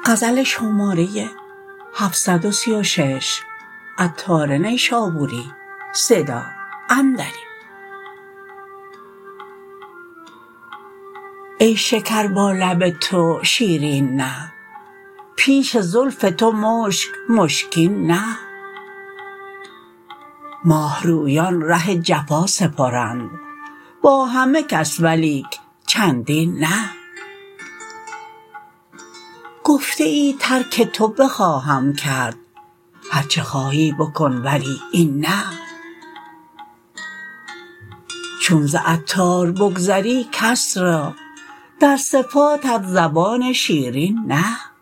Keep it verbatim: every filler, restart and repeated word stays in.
غزل شماره هفتصد و سی و شش. عطار نیشابوری. صدا اندری. ای شکر با لب تو شیرین نه، پیش زلف تو مشک مشکین نه. ماه رویان ره جفا سپرند، با همه کس ولیک چندین نه. گفته ای ترک تو بخواهم کرد، هرچه خواهی بکن ولی این نه. چون ز عطار بگذری کس را، در صفاتت زبان شیرین نه.